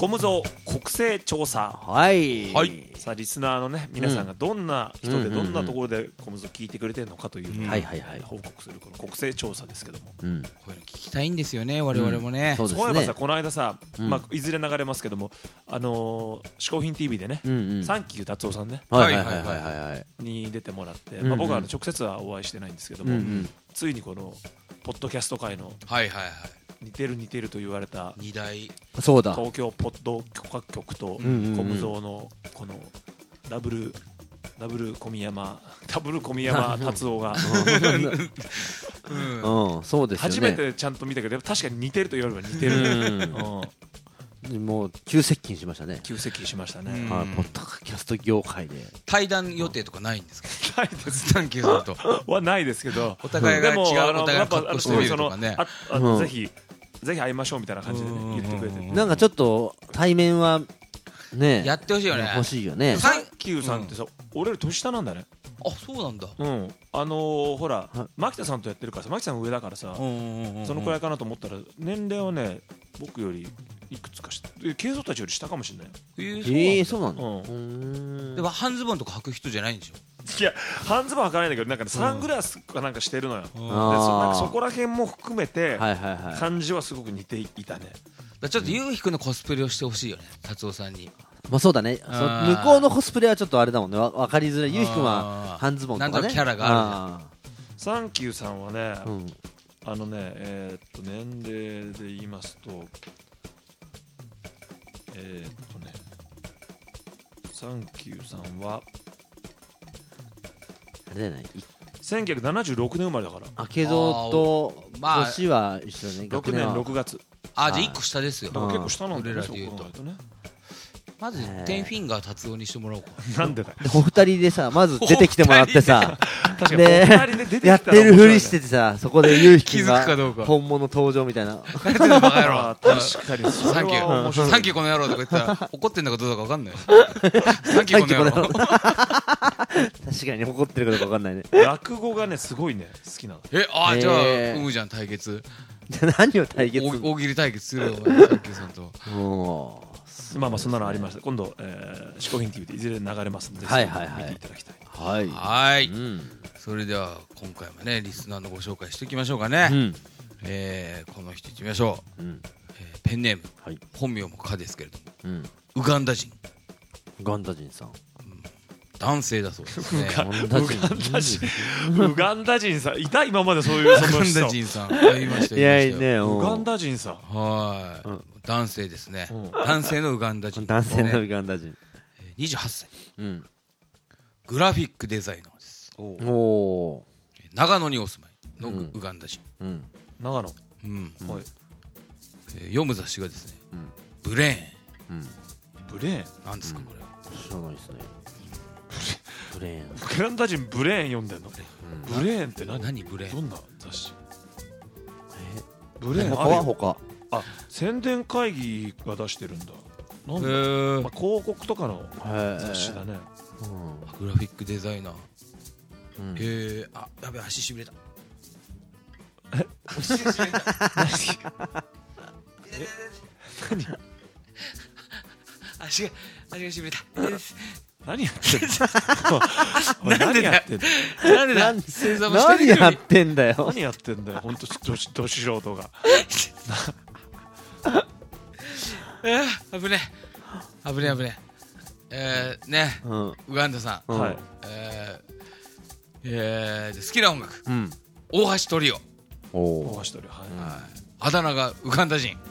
コムゾー国勢調査。 はい、 はい、さあリスナーのね皆さんがどんな人でどんなところでコムゾー聞いてくれてるのかというのを報告するこの国勢調査ですけども、 こういうの聞きたいんですよね我々もね。 そういえばさこの間さ、いずれ流れますけども嗜好品 TV でね、サンキュー達夫さんねに出てもらって、僕は直接はお会いしてないんですけども、ついにこのポッドキャスト界の似てると言われた 2大東京ポッド許可局とコムゾーのこのダブル小宮山達夫がそうですよね。 初めてちゃんと見たけど確かに似てると言われれば似てる。 もう急接近しましたね。 急接近しましたね。 ポッドキャスト業界で対談予定とかないんですか？ ないです。 サンキューさんとはないですけど、 お互いが違うお互いの格好してみるとかね。 ぜひ会いましょうみたいな感じで言ってくれて、 なんかちょっと対面はねやってほしいよね。 欲しいよね。 サンキューさんってさ、俺より年下なんだね。 あ、そうなんだ。 ほら牧田さんとやってるからさ、牧田さん上だからさ、そのくらいかなと思ったら年齢はね僕よりいくつか下、慶三たちより下かもしれない。 そうなの。 でも半ズボンとか履く人じゃないんでしょ？ いや半ズボン履かないんだけど、なんかサングラスかなんかしてるのよ。でそこら辺も含めて感じはすごく似ていたね。 ちょっとゆうひくんのコスプレをしてほしいよね、達夫さんに。 まあそうだね。向こうのコスプレはちょっとあれだもんね、分かりづらい。ゆうひくんは半ズボンとかね、 なんとキャラがある。 サンキューさんはね、年齢で言いますとサンキューさんはあれだよね、 1976年生まれだから。 慶三と年は一緒だね。 6年6月。 じゃあ1個下ですよ。 結構下なんだよね。 まず10フィンガー達夫にしてもらおうか。 なんでだよ。 お二人でさ、まず出てきてもらってさ、でやってるふりしててさ、そこでゆうひくんが本物登場みたいな。 バカ野郎。 確かにサンキューサンキューこの野郎とか言ったら怒ってんだかどうだか分かんない。サンキューこの野郎。 確かに怒ってるかどうか分かんないね。 落語がねすごいね好きなの。 じゃあうむじゃん対決。 何を対決？ 大喜利対決するよ、サンキューさんと。 まあそんなのありました。今度嗜好品 TV でいずれ流れますので、見ていただきたい。 はい。それでは今回もねリスナーのご紹介していきましょうかね。この人いってみましょう。ペンネーム本名もかですけれども、ウガンダ人さん、 男性だそうですね。 ウガンダ人さんいた？今までそういうその人。 ウガンダ人さんいましたよ。 ウガンダ人さん。 はい。男性ですね。男性のウガンダ人。 男性のウガンダ人。 28歳。グラフィックデザイナーです。長野にお住まいのウガンダ人。 長野。 読む雑誌がですね、ブレーン。 ブレーン？ なんですかこれは。 知らないですね。ブレーン。 ウガンダ人ブレーン読んでんの？ブレーンって何ブレーン？ どんな雑誌？ブレーン他。 宣伝会議が出してるんだ。なんだ、広告とかの雑誌だね。 グラフィックデザイナー。やべ足しびれた。足しびれた。何？足がしびれた。 何やってんの？なんでだよ。 何やってんだよ。 何やってんだよ。本当ど素人が。 危ねね、ウガンダさん、好きな音楽、大橋トリオ。あだ名がウガンダ人。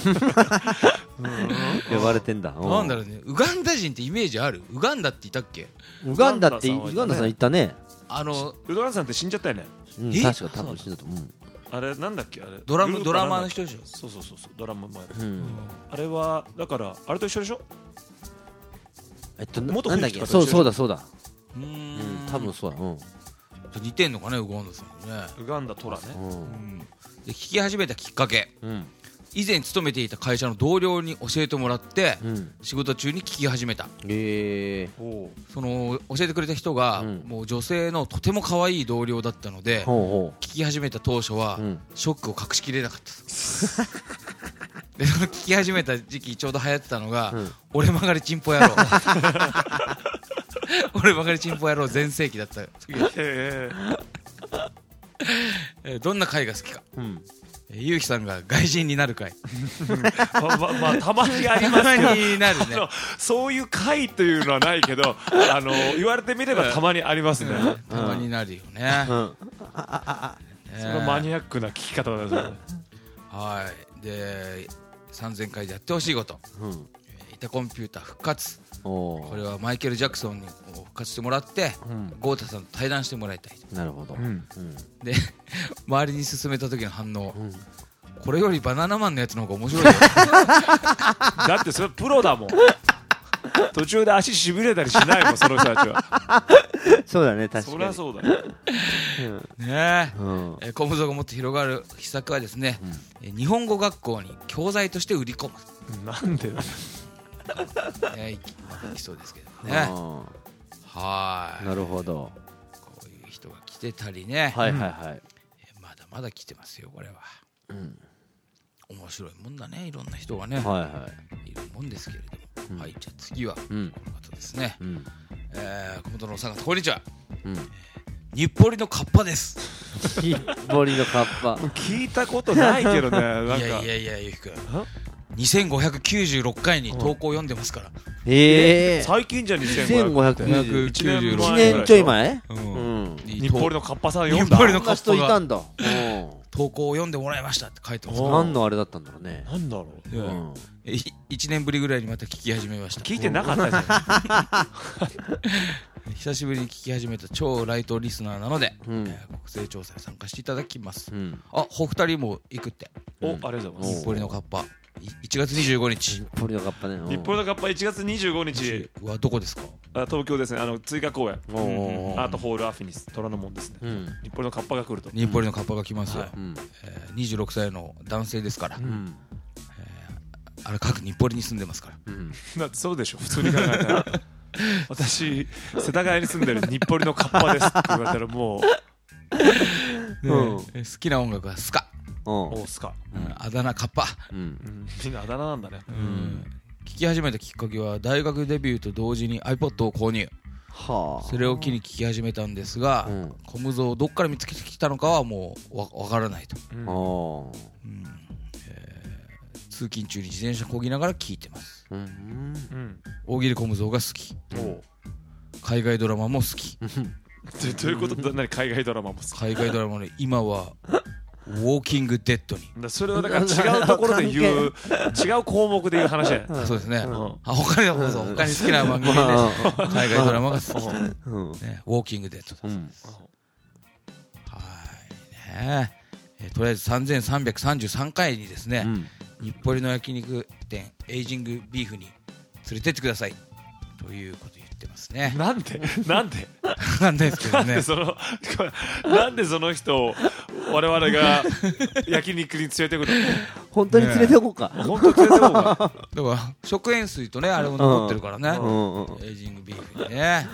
呼ばれてんだ。 なんだろうね、ウガンダ人ってイメージある？ウガンダっていたっけ？ ウガンダさんいたね。 ウガンダさんって死んじゃったよね。 確か多分死んだと思う。 あれなんだっけ、あれドラマーの人でしょ。 そうドラマもやる。あれはだからあれと一緒でしょ。 なんだっけ。そうだ多分そうだ。 似てんのかね、ウガンダさんね。 ウガンダトラね。 で聞き始めたきっかけ、以前勤めていた会社の同僚に教えてもらって、仕事中に聞き始めた。その教えてくれた人が、もう女性のとても可愛い同僚だったので、聞き始めた当初は、ショックを隠しきれなかった。 でその聞き始めた時期ちょうど流行ってたのが、俺曲がりチンポ野郎俺曲がりチンポ野郎全盛期だったどんな回が好きか、ゆうきさんが外人になる回まあたまにありますけど、 になるねそういう回というのはないけど言われてみればたまにありますね、 たまになるよね、 そのマニアックな聞き方ですね。 はいで3000回でやってほしいこと、イタコンピューター復活、これはマイケル・ジャクソンに復活してもらって、豪太さんと対談してもらいたい。 なるほど、 で周りに勧めた時の反応、これよりバナナマンのやつの方が面白いよだってそれプロだもん途中で足しびれたりしないもんその人たちはそうだね、確かにそりゃそうだねえ、コムゾがもっと広がる秘策はですね、日本語学校に教材として売り込む。 なんでだいきそうですけどね。はい、 なるほど。 こういう人が来てたりね、 はいはいはい、 まだまだ来てますよこれは。面白いもんだね、いろんな人がね、いるもんですけれども、はい、じゃあ次はこの方ですね。小本のおさん方、こんにちは。日暮里のカッパです。 日暮里のカッパ聞いたことないけどね。なんかいやゆうきくん、2596回に投稿読んでますから。 最近じゃ 2596 1 年ちょい前、 日暮里のカッパさん読んだ。 日暮里のカッパいたんだ。 投稿を読んでもらいましたって書いてます。 何のあれだったんだろうね。 なんだろう、 1年ぶりぐらいにまた聞き始めました。 聞いてなかったじゃん久しぶりに聞き始めた超ライトリスナーなので、国勢調査に参加していただきます。あ、お二人も行くって。 ありがとうございます。 日暮里のカッパ1月25日。 日暮里のカッパね。 日暮里のカッパ1月25日はどこですか？ 東京ですね。追加公演、アートホールアフィニス虎ノ門ですね。日暮里のカッパが来ると。 日暮里のカッパが来ますよ。26歳の男性ですから。あれ各日暮里に住んでますから。 だってそうでしょ、普通に考えたら私世田谷に住んでる日暮里のカッパですって言われたらもう好きな音楽はスカ。 スカ、 あだ名カッパ。 みんなあだ名なんだね。 聞き始めたきっかけは大学デビューと同時に iPod を購入。それを機に聞き始めたんですが、コムゾをどっから見つけてきたのかはもうわからないと。通勤中に自転車こぎながら聞いてます。大喜利コムゾが好き。海外ドラマも好き。 どういうことだ。何海外ドラマも好き。 海外ドラマで今はウォーキングデッドに。 それはだから違うところで言う違う項目で言う話だよ。 そうですね。他に好きな番組で海外ドラマが好き。ウォーキングデッドだそうです。はいね。とりあえず3333回にですね、日暮里の焼肉店エイジングビーフに連れてってくださいということを言ってますね。 なんでなんですけどね。 なんでその人を我々が焼肉に連れてくるの。 本当に連れておこうか。 本当に連れておこうか。 だから食塩水とねあれも残ってるからね。エイジングビーフにね。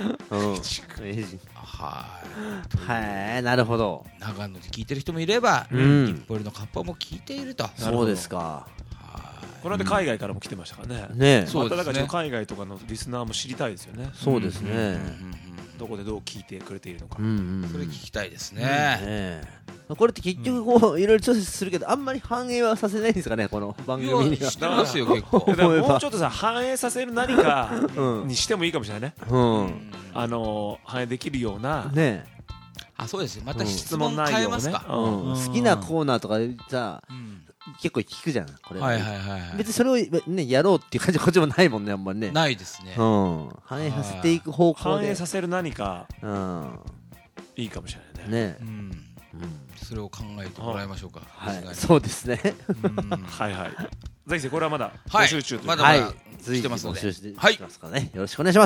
はい、なるほど。 長野で聞いてる人もいれば、日暮里のカッパも聞いていると。 そうですか。 この間海外からも来てましたからね。 ね、 まただから海外とかのリスナーも知りたいですよね。 そうですね。 どこでどう聞いてくれているのか。 それ聞きたいですね。 これって結局こういろいろ調整するけどあんまり反映はさせないんですかね、この番組には。 してますよ結構。 もうちょっとさ反映させる何かにしてもいいかもしれないね。反映できるような。 ね。 あ、そうですよ。また質問変えますか。 好きなコーナーとかさ結構聞くじゃんこれ。別にそれをねやろうっていう感じこっちもないもんね、あんまりね。 ないですね。 反映させていく方向で反映させる何かいいかもしれないね。 それを考えてもらいましょうか。 そうですね。 はいはい。ぜひこれはまだ募集中という。 まだまだ来てますので、 はい、よろしくお願いします。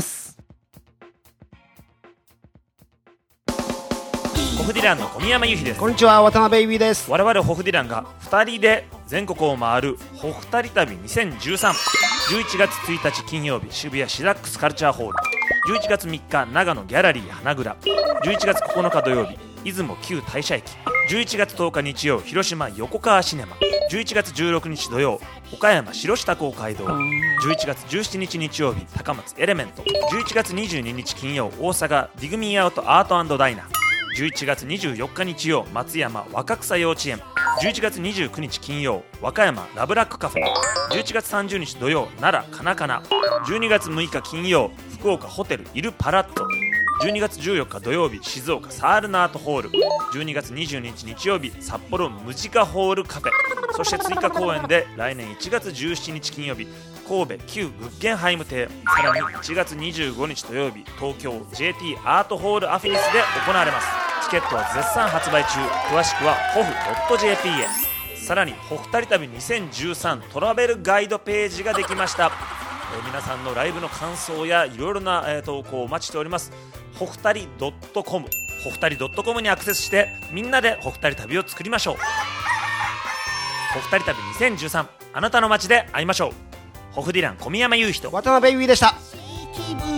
ホフディランの小宮山由紀です。 こんにちは、渡辺優衣です。 我々ホフディランが2人で全国を回るホフタリ旅2013。11月1日金曜日渋谷シダックスカルチャーホール、11月3日長野ギャラリー花蔵、11月9日土曜日出雲旧大社駅、 11月10日日曜広島横川シネマ、11月16日土曜岡山城下公会堂、11月17日日曜日高松エレメント、11月22日金曜大阪ディグミーアウトアート&ダイナー、11月24日日曜松山若草幼稚園、11月29日金曜和歌山ラブラックカフェ、11月30日土曜奈良カナカナ、12月6日金曜福岡ホテルイルパラット、12月14日土曜日静岡サールナートホール、12月22日日曜日札幌ムジカホールカフェ、そして追加公演で来年1月17日金曜日神戸旧グッゲンハイム邸、さらに1月25日土曜日東京 JT アートホールアフィニスで行われます。チケットは絶賛発売中、詳しくは hof.jp へ。さらにほふたり旅2013トラベルガイドページができました。皆さんのライブの感想やいろいろな、投稿をお待ちしております。ほふたり .com ほふたり .com にアクセスしてみんなでほふたり旅を作りましょう。ほふたり旅2013、あなたの街で会いましょう。ホフディラン小宮山雄人、 渡辺優衣でした。